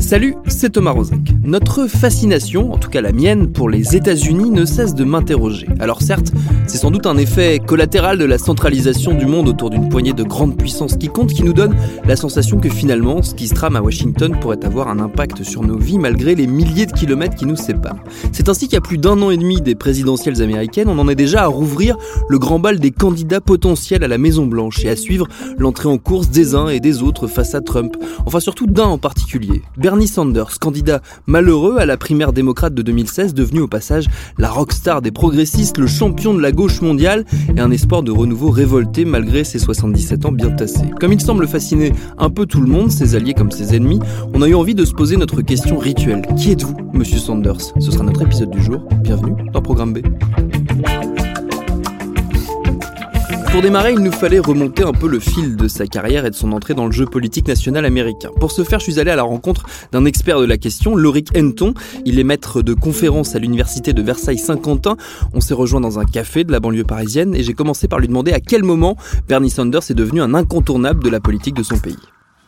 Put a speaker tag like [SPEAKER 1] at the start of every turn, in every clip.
[SPEAKER 1] Salut, c'est Thomas Rozek. Notre fascination, en tout cas la mienne, pour les États-Unis ne cesse de m'interroger. Alors certes, c'est sans doute un effet collatéral de la centralisation du monde autour d'une poignée de grandes puissances qui comptent, qui nous donne la sensation que finalement, ce qui se trame à Washington pourrait avoir un impact sur nos vies malgré les milliers de kilomètres qui nous séparent. C'est ainsi qu'à plus d'1 an et demi des présidentielles américaines, on en est déjà à rouvrir le grand bal des candidats potentiels à la Maison-Blanche et à suivre l'entrée en course des uns et des autres face à Trump. Enfin surtout d'un en particulier, Bernie Sanders, candidat malheureux à la primaire démocrate de 2016, devenu au passage la rockstar des progressistes, le champion de la gauche mondiale et un espoir de renouveau révolté malgré ses 77 ans bien tassés. Comme il semble fasciner un peu tout le monde, ses alliés comme ses ennemis, on a eu envie de se poser notre question rituelle. Qui êtes-vous, Monsieur Sanders ? Ce sera notre épisode du jour. Bienvenue dans Programme B. Pour démarrer, il nous fallait remonter un peu le fil de sa carrière et de son entrée dans le jeu politique national américain. Pour ce faire, je suis allé à la rencontre d'un expert de la question, Lorik Henton. Il est maître de conférences à l'université de Versailles-Saint-Quentin. On s'est rejoint dans un café de la banlieue parisienne et j'ai commencé par lui demander à quel moment Bernie Sanders est devenu un incontournable de la politique de son pays.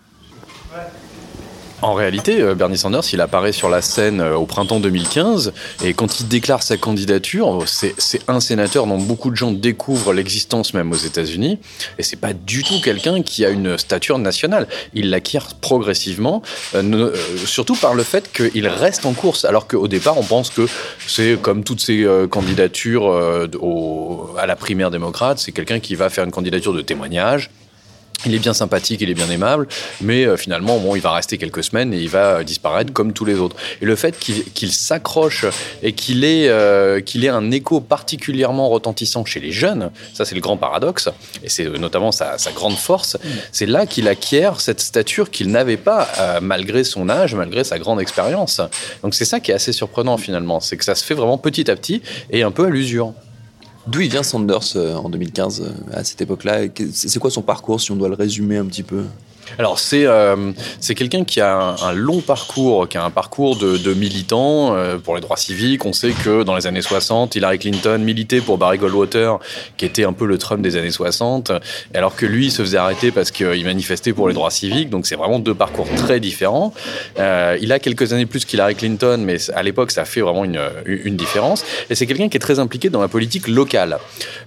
[SPEAKER 2] En réalité, Bernie Sanders, il apparaît sur la scène au printemps 2015 et quand il déclare sa candidature, c'est un sénateur dont beaucoup de gens découvrent l'existence même aux États-Unis et c'est pas du tout quelqu'un qui a une stature nationale. Il l'acquiert progressivement, surtout par le fait qu'il reste en course, alors qu'au départ, on pense que c'est comme toutes ces candidatures à la primaire démocrate, c'est quelqu'un qui va faire une candidature de témoignage. Il est bien sympathique, il est bien aimable, mais finalement, il va rester quelques semaines et il va disparaître comme tous les autres. Et le fait qu'il s'accroche et qu'il ait un écho particulièrement retentissant chez les jeunes, ça c'est le grand paradoxe, et c'est notamment sa grande force, c'est là qu'il acquiert cette stature qu'il n'avait pas, malgré son âge, malgré sa grande expérience. Donc c'est ça qui est assez surprenant finalement, c'est que ça se fait vraiment petit à petit et un peu à l'usure.
[SPEAKER 3] D'où il vient Sanders en 2015, à cette époque-là ? C'est quoi son parcours, si on doit le résumer un petit peu ?
[SPEAKER 2] Alors c'est quelqu'un qui a un long parcours, qui a un parcours de militant pour les droits civiques. On sait que dans les années 60, Hillary Clinton militait pour Barry Goldwater, qui était un peu le Trump des années 60, alors que lui se faisait arrêter parce qu'il manifestait pour les droits civiques. Donc c'est vraiment deux parcours très différents. Il a quelques années plus qu'Hillary Clinton, mais à l'époque ça fait vraiment une différence. Et c'est quelqu'un qui est très impliqué dans la politique locale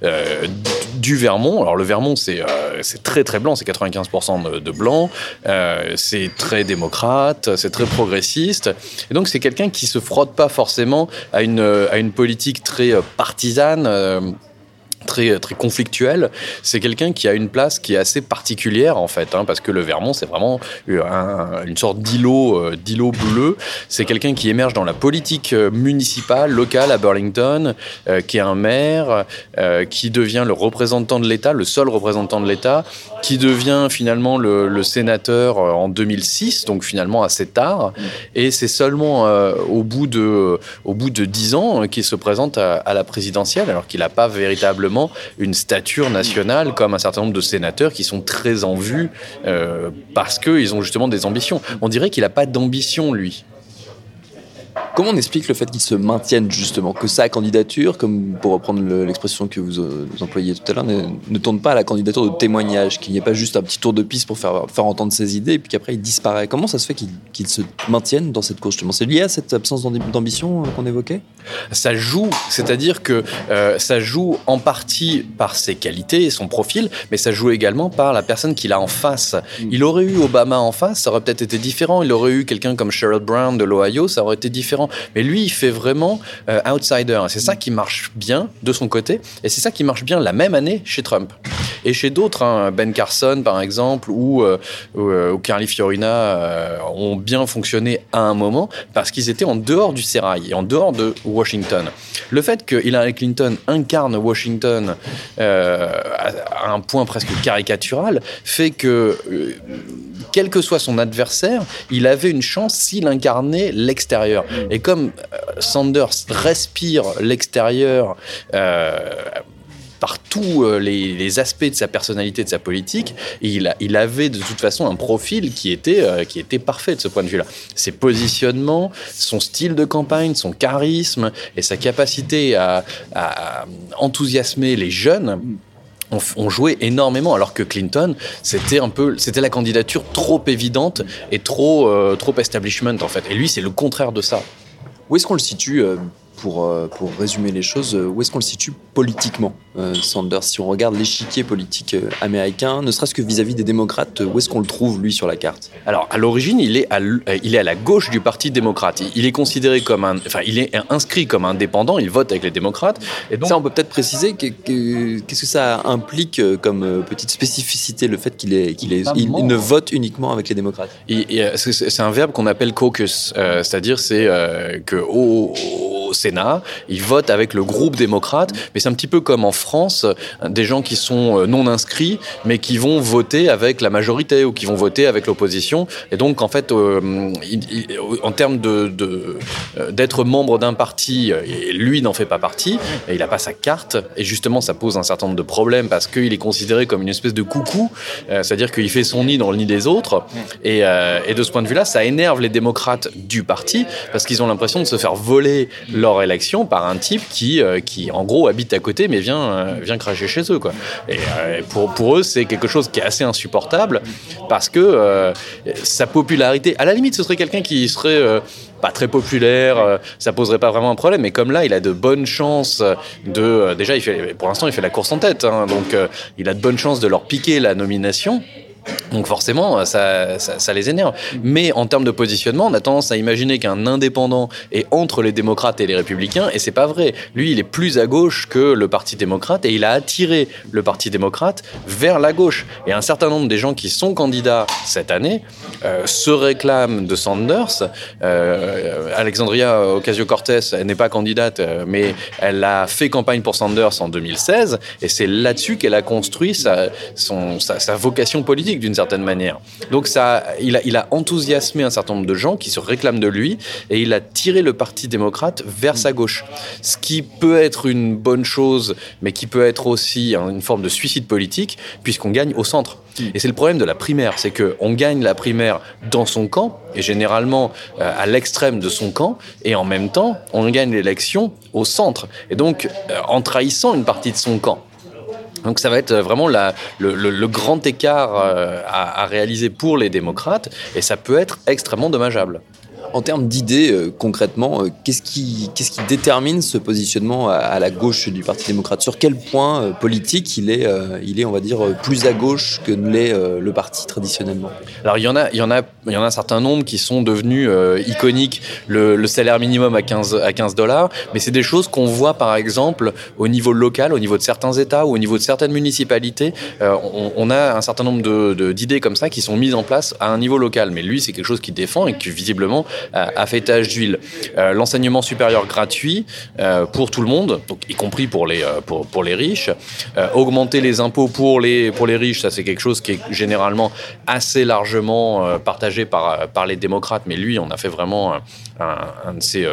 [SPEAKER 2] du Vermont. Alors le Vermont c'est très très blanc, c'est 95% de blanc. C'est très démocrate, c'est très progressiste. Et donc, c'est quelqu'un qui se frotte pas forcément à une politique très partisane, très conflictuelle. C'est quelqu'un qui a une place qui est assez particulière en fait, parce que le Vermont c'est vraiment une sorte d'îlot bleu. C'est quelqu'un qui émerge dans la politique municipale, locale à Burlington, qui est un maire, qui devient le représentant de l'État, le seul représentant de l'État, qui devient finalement le sénateur en 2006, donc finalement assez tard. Et c'est seulement au bout de 10 ans qu'il se présente à la présidentielle, alors qu'il n'a pas véritablement une stature nationale comme un certain nombre de sénateurs qui sont très en vue parce qu'ils ont justement des ambitions. On dirait qu'il n'a pas d'ambition, lui.
[SPEAKER 3] Comment on explique le fait qu'il se maintienne justement, que sa candidature, comme pour reprendre l'expression que vous employiez tout à l'heure, ne tourne pas à la candidature de témoignage, qu'il n'y ait pas juste un petit tour de piste pour faire entendre ses idées et puis qu'après il disparaît. Comment ça se fait qu'il se maintienne dans cette course justement ? C'est lié à cette absence d'ambition qu'on évoquait ?
[SPEAKER 2] Ça joue, c'est-à-dire que ça joue en partie par ses qualités et son profil, mais ça joue également par la personne qu'il a en face. Il aurait eu Obama en face, ça aurait peut-être été différent. Il aurait eu quelqu'un comme Sherrod Brown de l'Ohio, ça aurait été différent. Mais lui, il fait vraiment outsider. C'est ça qui marche bien de son côté. Et c'est ça qui marche bien la même année chez Trump. Et chez d'autres, Ben Carson par exemple, ou Carly Fiorina ont bien fonctionné à un moment parce qu'ils étaient en dehors du sérail et en dehors de Washington. Le fait que Hillary Clinton incarne Washington à un point presque caricatural fait que quel que soit son adversaire, il avait une chance s'il incarnait l'extérieur. Et comme Sanders respire l'extérieur par tous les aspects de sa personnalité, de sa politique, il avait de toute façon un profil qui était parfait de ce point de vue-là. Ses positionnements, son style de campagne, son charisme et sa capacité à enthousiasmer les jeunes ont joué énormément, alors que Clinton, c'était la candidature trop évidente et trop establishment en fait. Et lui, c'est le contraire de ça.
[SPEAKER 3] Où est-ce qu'on le situe pour résumer les choses, où est-ce qu'on le situe politiquement, Sanders? Si on regarde l'échiquier politique américain, ne serait-ce que vis-à-vis des démocrates, où est-ce qu'on le trouve, lui, sur la carte?
[SPEAKER 2] Alors, à l'origine, il est à la gauche du Parti démocrate. Il est considéré il est inscrit comme indépendant, il vote avec les démocrates. Et donc...
[SPEAKER 3] Ça, on peut peut-être préciser qu'est-ce que ça implique comme petite spécificité, le fait qu'il ne vote uniquement avec les démocrates?
[SPEAKER 2] C'est un verbe qu'on appelle caucus, c'est-à-dire qu'au Sénat, ils votent avec le groupe démocrate, mais c'est un petit peu comme en France, des gens qui sont non inscrits, mais qui vont voter avec la majorité ou qui vont voter avec l'opposition. Et donc, en fait, en termes d'être membre d'un parti, lui n'en fait pas partie, et il n'a pas sa carte, et justement, ça pose un certain nombre de problèmes parce qu'il est considéré comme une espèce de coucou, c'est-à-dire qu'il fait son nid dans le nid des autres, et de ce point de vue-là, ça énerve les démocrates du parti, parce qu'ils ont l'impression de se faire voler leur élection par un type qui en gros habite à côté mais vient cracher chez eux quoi. Et pour eux c'est quelque chose qui est assez insupportable parce que sa popularité, à la limite ce serait quelqu'un qui serait pas très populaire, ça poserait pas vraiment un problème, mais comme là il a de bonnes chances déjà pour l'instant il fait la course en tête hein, donc il a de bonnes chances de leur piquer la nomination. Donc forcément, ça les énerve. Mais en termes de positionnement, on a tendance à imaginer qu'un indépendant est entre les démocrates et les républicains, et c'est pas vrai. Lui, il est plus à gauche que le Parti démocrate, et il a attiré le Parti démocrate vers la gauche. Et un certain nombre des gens qui sont candidats cette année se réclament de Sanders. Alexandria Ocasio-Cortez, elle n'est pas candidate, mais elle a fait campagne pour Sanders en 2016, et c'est là-dessus qu'elle a construit sa vocation politique d'une certaine manière. Donc il a enthousiasmé un certain nombre de gens qui se réclament de lui et il a tiré le Parti démocrate vers sa gauche. Ce qui peut être une bonne chose, mais qui peut être aussi une forme de suicide politique puisqu'on gagne au centre. Et c'est le problème de la primaire, c'est qu'on gagne la primaire dans son camp et généralement à l'extrême de son camp et en même temps on gagne l'élection au centre et donc en trahissant une partie de son camp. Donc ça va être vraiment le grand écart à réaliser pour les démocrates et ça peut être extrêmement dommageable.
[SPEAKER 3] En termes d'idées, concrètement, qu'est-ce qui détermine ce positionnement à la gauche du Parti démocrate? Sur quel point politique il est, on va dire, plus à gauche que ne l'est le parti traditionnellement?
[SPEAKER 2] Alors il y en a un certain nombre qui sont devenus iconiques. Le salaire minimum à $15, mais c'est des choses qu'on voit par exemple au niveau local, au niveau de certains États ou au niveau de certaines municipalités. On a un certain nombre d'idées comme ça qui sont mises en place à un niveau local. Mais lui, c'est quelque chose qu'il défend et qui visiblement a fait tache d'huile. L'enseignement supérieur gratuit pour tout le monde, donc y compris pour les riches. Augmenter les impôts pour les riches, ça c'est quelque chose qui est généralement assez largement partagé par les démocrates, mais lui on a fait vraiment un de ses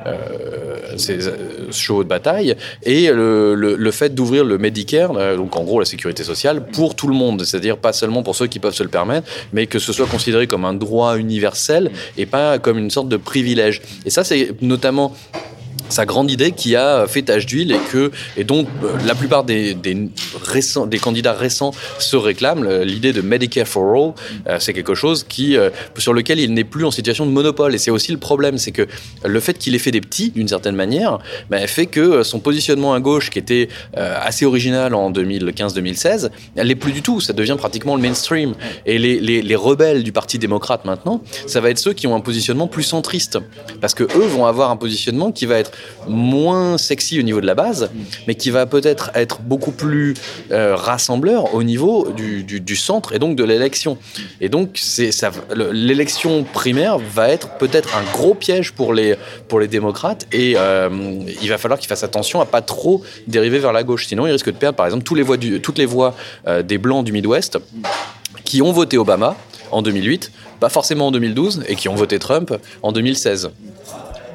[SPEAKER 2] chevaux de bataille. Et le fait d'ouvrir le Medicare, donc en gros la sécurité sociale, pour tout le monde, c'est-à-dire pas seulement pour ceux qui peuvent se le permettre, mais que ce soit considéré comme un droit universel et pas comme une sorte de privilège. Et ça, c'est notamment sa grande idée qui a fait tache d'huile et dont la plupart des candidats récents se réclament. L'idée de Medicare for All, c'est quelque chose sur lequel il n'est plus en situation de monopole. Et c'est aussi le problème, c'est que le fait qu'il ait fait des petits, d'une certaine manière, fait que son positionnement à gauche, qui était assez original en 2015-2016, elle l'est plus du tout. Ça devient pratiquement le mainstream. Et les rebelles du Parti démocrate maintenant, ça va être ceux qui ont un positionnement plus centriste. Parce que eux vont avoir un positionnement qui va être moins sexy au niveau de la base, mais qui va peut-être être beaucoup plus rassembleur au niveau du centre et donc de l'élection. Et donc l'élection primaire va être peut-être un gros piège pour les démocrates et il va falloir qu'ils fassent attention à pas trop dériver vers la gauche. Sinon, ils risquent de perdre par exemple toutes les voix des Blancs du Midwest qui ont voté Obama en 2008, pas forcément en 2012, et qui ont voté Trump en 2016.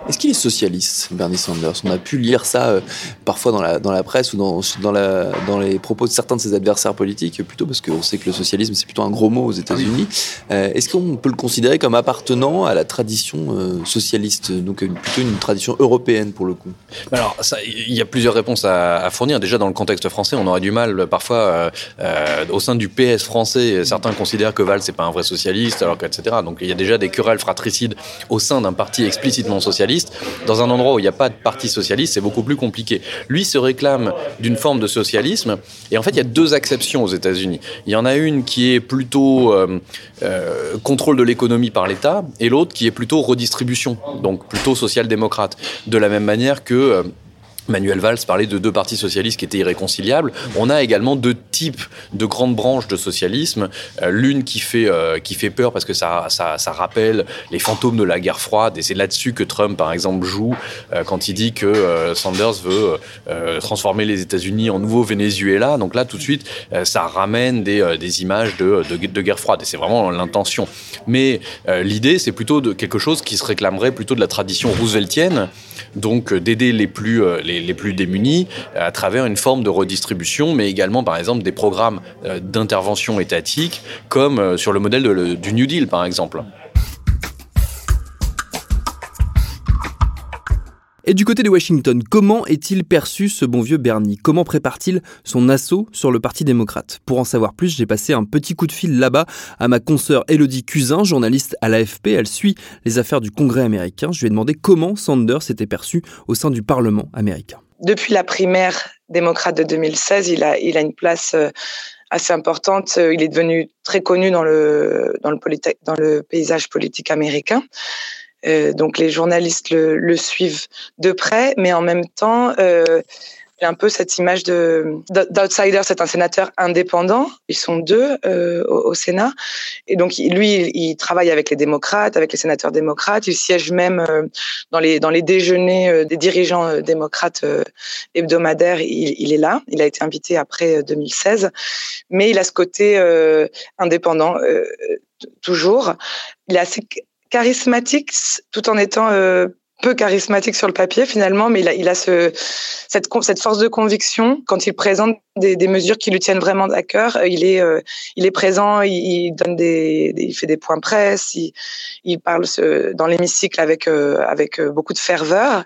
[SPEAKER 3] Est-ce qu'il est socialiste, Bernie Sanders? On a pu lire ça parfois dans la presse ou dans les propos de certains de ses adversaires politiques, plutôt parce qu'on sait que le socialisme, c'est plutôt un gros mot aux États-Unis. Est-ce qu'on peut le considérer comme appartenant à la tradition socialiste, donc plutôt une tradition européenne pour le coup?
[SPEAKER 2] Alors, il y a plusieurs réponses à fournir. Déjà, dans le contexte français, on aurait du mal parfois, au sein du PS français, certains considèrent que Valls n'est pas un vrai socialiste, alors que, etc. Donc, il y a déjà des querelles fratricides au sein d'un parti explicitement socialiste. Dans un endroit où il n'y a pas de parti socialiste, c'est beaucoup plus compliqué. Lui se réclame d'une forme de socialisme, et en fait, il y a deux acceptions aux États-Unis. Il y en a une qui est plutôt contrôle de l'économie par l'État, et l'autre qui est plutôt redistribution, donc plutôt social-démocrate. De la même manière que Manuel Valls parlait de deux partis socialistes qui étaient irréconciliables. On a également deux types de grandes branches de socialisme. L'une qui fait peur parce que ça rappelle les fantômes de la guerre froide, et c'est là-dessus que Trump, par exemple, joue quand il dit que Sanders veut transformer les États-Unis en nouveau Venezuela. Donc là, tout de suite, ça ramène des images de guerre froide, et c'est vraiment l'intention. Mais l'idée, c'est plutôt de quelque chose qui se réclamerait plutôt de la tradition rooseveltienne, donc d'aider les plus démunis à travers une forme de redistribution, mais également, par exemple, des programmes d'intervention étatique, comme sur le modèle du New Deal, par exemple.
[SPEAKER 1] Et du côté de Washington, comment est-il perçu ce bon vieux Bernie? Comment prépare-t-il son assaut sur le Parti démocrate? Pour en savoir plus, j'ai passé un petit coup de fil là-bas à ma consoeur Élodie Cuzin, journaliste à l'AFP. Elle suit les affaires du Congrès américain. Je lui ai demandé comment Sanders était perçu au sein du Parlement américain.
[SPEAKER 4] Depuis la primaire démocrate de 2016, il a une place assez importante. Il est devenu très connu dans le paysage politique américain. Donc les journalistes le suivent de près, mais en même temps, il y a un peu cette image d'outsider. C'est un sénateur indépendant. Ils sont deux au Sénat, et donc lui, il travaille avec les démocrates, avec les sénateurs démocrates. Il siège même dans les déjeuners des dirigeants démocrates hebdomadaires. Il est là. Il a été invité après 2016, mais il a ce côté indépendant toujours. Il est assez charismatique, tout en étant peu charismatique sur le papier finalement, mais il a cette force de conviction quand il présente des mesures qui lui tiennent vraiment à cœur. Il est présent, il donne il fait des points presse, il parle dans l'hémicycle avec beaucoup de ferveur.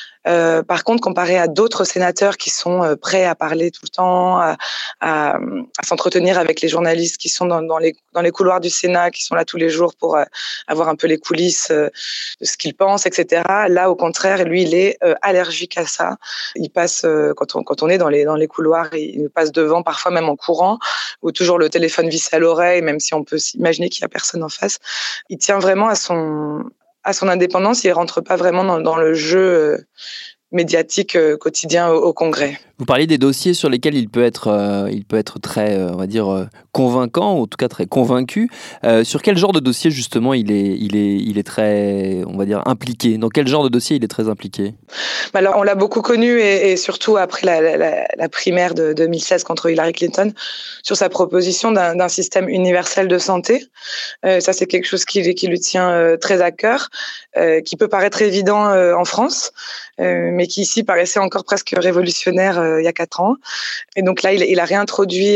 [SPEAKER 4] Par contre, comparé à d'autres sénateurs qui sont prêts à parler tout le temps, à s'entretenir avec les journalistes qui sont dans les couloirs du Sénat, qui sont là tous les jours pour avoir un peu les coulisses de ce qu'ils pensent, etc. Là, au contraire, lui, il est allergique à ça. Il passe quand on est dans les couloirs, il passe devant, parfois même en courant, ou toujours le téléphone vissé à l'oreille, même si on peut s'imaginer qu'il y a personne en face. Il tient vraiment à son indépendance, il rentre pas vraiment dans le jeu médiatique quotidien au Congrès.
[SPEAKER 3] Vous parliez des dossiers sur lesquels il peut être très, on va dire, convaincant, ou en tout cas très convaincu. Sur quel genre de dossier justement il est très, on va dire, impliqué? Dans quel genre de dossier il est très impliqué?
[SPEAKER 4] Alors on l'a beaucoup connu, et surtout après la primaire de 2016 contre Hillary Clinton, sur sa proposition d'un système universel de santé. Ça, c'est quelque chose qui lui tient très à cœur, qui peut paraître évident en France, mais qui ici paraissait encore presque révolutionnaire il y a 4 ans. Et donc là, il a réintroduit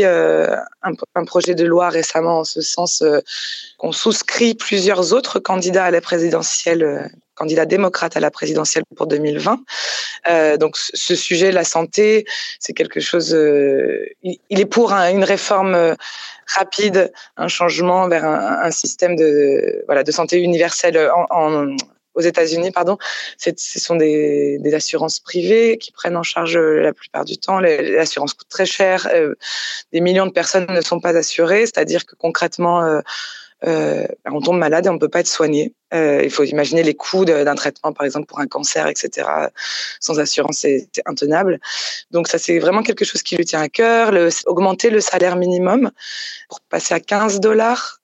[SPEAKER 4] un projet de loi récemment en ce sens, qu'on souscrit plusieurs autres candidats à la présidentielle, candidats démocrates à la présidentielle pour 2020. Donc ce sujet, la santé, c'est quelque chose. Il est pour une réforme rapide, un changement vers un système de santé universelle aux États-Unis, ce sont des assurances privées qui prennent en charge la plupart du temps. L'assurance coûte très cher. Des millions de personnes ne sont pas assurées, c'est-à-dire que concrètement, on tombe malade et on ne peut pas être soigné. Il faut imaginer les coûts d'un traitement, par exemple pour un cancer, etc. Sans assurance, c'est intenable. Donc ça, c'est vraiment quelque chose qui lui tient à cœur. Augmenter le salaire minimum pour passer à $15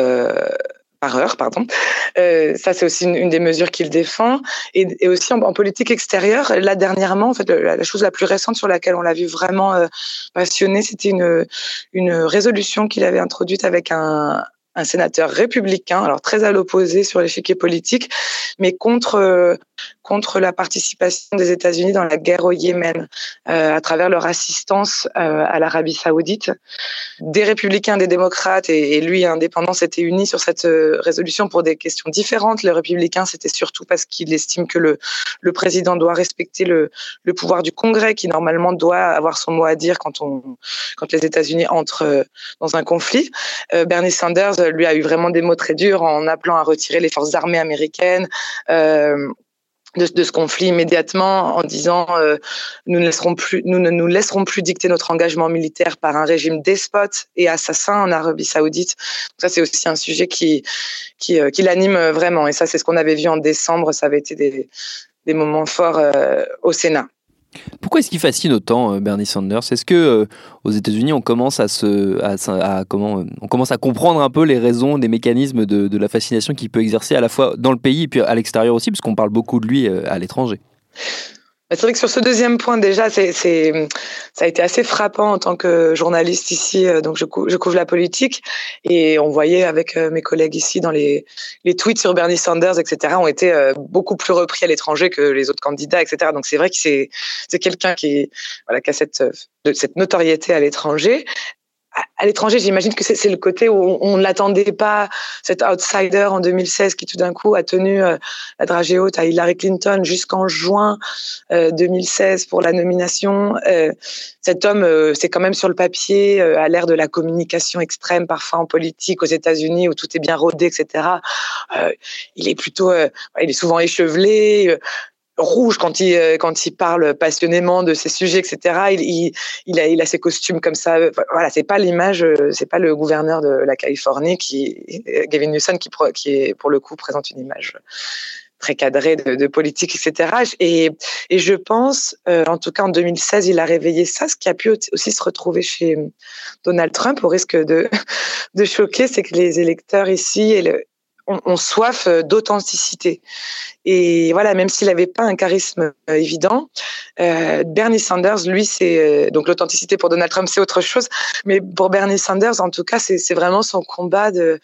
[SPEAKER 4] par heure. Ça, c'est aussi une des mesures qu'il défend. Et aussi en politique extérieure, là, dernièrement, en fait, la chose la plus récente sur laquelle on l'a vu vraiment passionné, c'était une résolution qu'il avait introduite avec un sénateur républicain, alors très à l'opposé sur l'échiquier politique, mais contre contre la participation des États-Unis dans la guerre au Yémen à travers leur assistance à l'Arabie Saoudite. Des républicains, des démocrates et lui, indépendants, s'étaient unis sur cette résolution pour des questions différentes. Les républicains, c'était surtout parce qu'ils estiment que le président doit respecter le pouvoir du Congrès, qui normalement doit avoir son mot à dire quand les États-Unis entrent dans un conflit. Bernie Sanders, lui, a eu vraiment des mots très durs en appelant à retirer les forces armées américaines de ce conflit immédiatement, en disant nous ne nous laisserons plus dicter notre engagement militaire par un régime despote et assassin en Arabie Saoudite. Donc ça, c'est aussi un sujet qui l'anime vraiment. Et ça, c'est ce qu'on avait vu en décembre. Ça avait été des moments forts au Sénat.
[SPEAKER 1] Pourquoi est-ce qu'il fascine autant Bernie Sanders ? Est-ce que aux États-Unis on commence à comprendre un peu les raisons, des mécanismes de la fascination qu'il peut exercer à la fois dans le pays et puis à l'extérieur aussi, parce qu'on parle beaucoup de lui à l'étranger ?
[SPEAKER 4] C'est vrai que sur ce deuxième point, déjà, ça a été assez frappant en tant que journaliste ici. Donc, je couvre la politique et on voyait avec mes collègues ici dans les tweets sur Bernie Sanders, etc., ont été beaucoup plus repris à l'étranger que les autres candidats, etc. Donc, c'est vrai que c'est quelqu'un qui a cette notoriété à l'étranger. À l'étranger, j'imagine que c'est le côté où on ne l'attendait pas, cet outsider en 2016 qui tout d'un coup a tenu la dragée haute à Hillary Clinton jusqu'en juin 2016 pour la nomination. Cet homme, c'est quand même sur le papier, à l'ère de la communication extrême, parfois en politique aux États-Unis où tout est bien rodé, etc. Il est souvent échevelé. Rouge quand il parle passionnément de ces sujets, etc. Il a ses costumes comme ça. Voilà, c'est pas l'image, c'est pas le gouverneur de la Californie Gavin Newsom qui pour le coup présente une image très cadrée de politique, etc. Et je pense, en tout cas en 2016, il a réveillé ça. Ce qui a pu aussi se retrouver chez Donald Trump, au risque de choquer, c'est que les électeurs ici ont soif d'authenticité. Et voilà, même s'il n'avait pas un charisme évident, Bernie Sanders, lui, c'est donc l'authenticité pour Donald Trump, c'est autre chose. Mais pour Bernie Sanders, en tout cas, c'est vraiment son combat de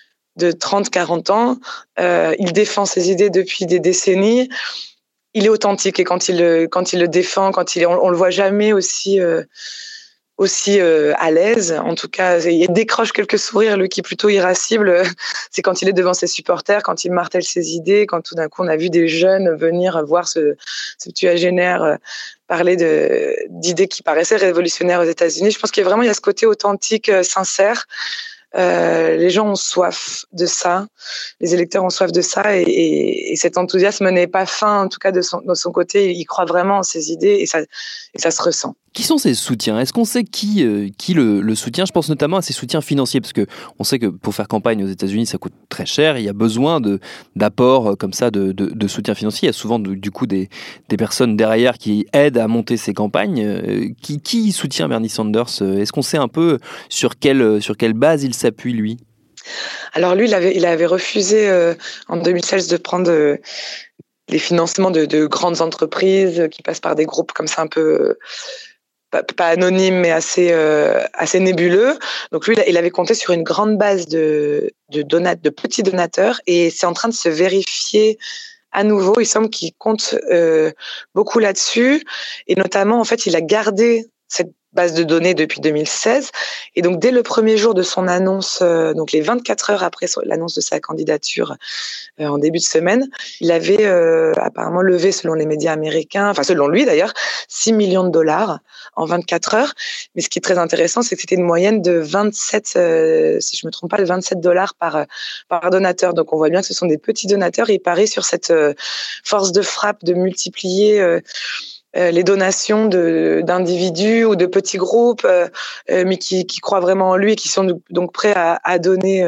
[SPEAKER 4] 30-40 ans. Il défend ses idées depuis des décennies. Il est authentique et quand il le défend, on le voit jamais aussi à l'aise. En tout cas, il décroche quelques sourires, lui qui est plutôt irascible. C'est quand il est devant ses supporters, quand il martèle ses idées, quand tout d'un coup on a vu des jeunes venir voir ce tuagénaire parler d'idées qui paraissaient révolutionnaires aux États-Unis. Je pense qu'il y a ce côté authentique, sincère. Les gens ont soif de ça, les électeurs ont soif de ça et cet enthousiasme n'est pas fin, en tout cas de son côté. Il croit vraiment en ses idées et ça se ressent.
[SPEAKER 1] Qui sont ses soutiens ? Est-ce qu'on sait qui le soutient ? Je pense notamment à ses soutiens financiers, parce qu'on sait que pour faire campagne aux États-Unis, ça coûte très cher. Il y a besoin d'apports comme ça, de soutien financier. Il y a souvent du coup des personnes derrière qui aident à monter ces campagnes. Qui soutient Bernie Sanders ? Est-ce qu'on sait un peu sur quelle base il s'appuie, lui ?
[SPEAKER 4] Alors lui, il avait refusé en 2016 de prendre les financements de grandes entreprises qui passent par des groupes comme ça un peu... pas anonyme, mais assez nébuleux. Donc lui, il avait compté sur une grande base de petits donateurs et c'est en train de se vérifier à nouveau. Il semble qu'il compte beaucoup là-dessus et notamment, en fait, il a gardé cette base de données depuis 2016 et donc dès le premier jour de son annonce, donc les 24 heures après l'annonce de sa candidature en début de semaine, il avait apparemment levé, selon les médias américains, enfin selon lui d'ailleurs, 6 millions de dollars en 24 heures. Mais ce qui est très intéressant, c'est que c'était une moyenne de 27, si je me trompe pas, de 27 dollars par donateur. Donc on voit bien que ce sont des petits donateurs et il parie sur cette force de frappe de multiplier les donations d'individus ou de petits groupes, mais qui croient vraiment en lui et qui sont donc prêts à donner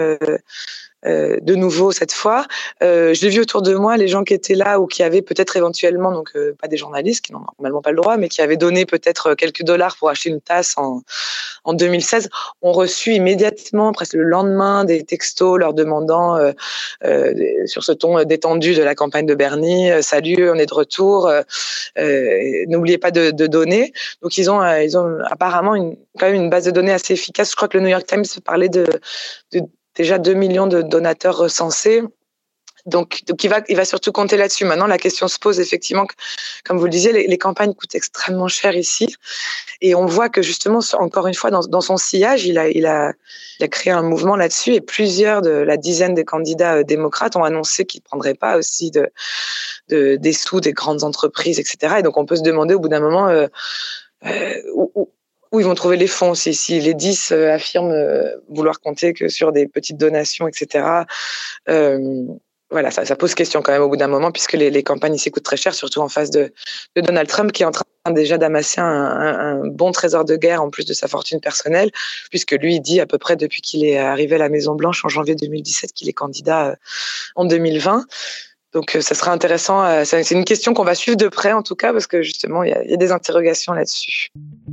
[SPEAKER 4] de nouveau cette fois. Je l'ai vu autour de moi, les gens qui étaient là ou qui avaient peut-être éventuellement, donc pas des journalistes qui n'ont normalement pas le droit, mais qui avaient donné peut-être quelques dollars pour acheter une tasse en 2016, ont reçu immédiatement, presque le lendemain, des textos leur demandant sur ce ton détendu de la campagne de Bernie, salut, on est de retour, n'oubliez pas de donner. Donc ils ont apparemment quand même une base de données assez efficace. Je crois que le New York Times parlait de déjà 2 millions de donateurs recensés, Donc il va surtout compter là-dessus. Maintenant, la question se pose effectivement, comme vous le disiez, les campagnes coûtent extrêmement cher ici, et on voit que justement, encore une fois, dans son sillage, il a créé un mouvement là-dessus, et plusieurs de la dizaine des candidats démocrates ont annoncé qu'ils ne prendraient pas aussi des sous des grandes entreprises, etc. Et donc on peut se demander au bout d'un moment où ils vont trouver les fonds. Si les 10 affirment vouloir compter que sur des petites donations, etc. Voilà, ça pose question quand même au bout d'un moment, puisque les campagnes ici coûtent très cher, surtout en face de Donald Trump, qui est en train déjà d'amasser un bon trésor de guerre en plus de sa fortune personnelle, puisque lui il dit à peu près depuis qu'il est arrivé à la Maison-Blanche en janvier 2017 qu'il est candidat en 2020. Donc ça sera intéressant, c'est une question qu'on va suivre de près en tout cas, parce que justement il y a des interrogations là-dessus.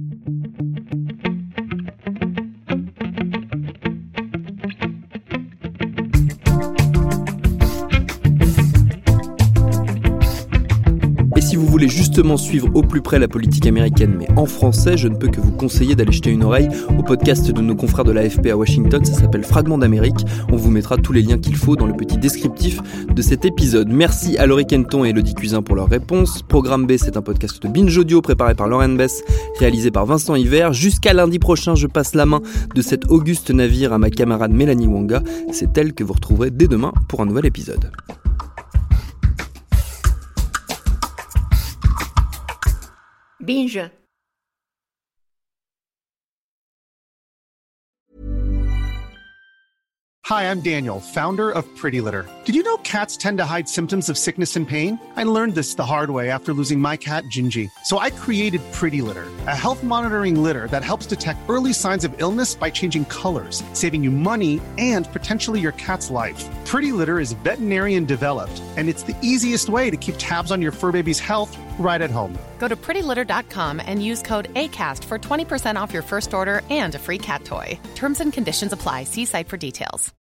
[SPEAKER 1] Si vous voulez justement suivre au plus près la politique américaine, mais en français, je ne peux que vous conseiller d'aller jeter une oreille au podcast de nos confrères de l'AFP à Washington. Ça s'appelle Fragments d'Amérique. On vous mettra tous les liens qu'il faut dans le petit descriptif de cet épisode. Merci à Laurie Kenton et Elodie Cuisin pour leurs réponses. Programme B, c'est un podcast de Binge Audio préparé par Lauren Bess, réalisé par Vincent Hiver. Jusqu'à lundi prochain, je passe la main de cet auguste navire à ma camarade Mélanie Wanga. C'est elle que vous retrouverez dès demain pour un nouvel épisode.
[SPEAKER 5] Binge.
[SPEAKER 6] Hi, I'm Daniel, founder of Pretty Litter. Did you know cats tend to hide symptoms of sickness and pain? I learned this the hard way after losing my cat, Gingy. So I created Pretty Litter, a health monitoring litter that helps detect early signs of illness by changing colors, saving you money and potentially your cat's life. Pretty Litter is veterinarian developed, and it's the easiest way to keep tabs on your fur baby's health right at home.
[SPEAKER 7] Go to prettylitter.com and use code ACAST for 20% off your first order and a free cat toy. Terms and conditions apply. See site for details.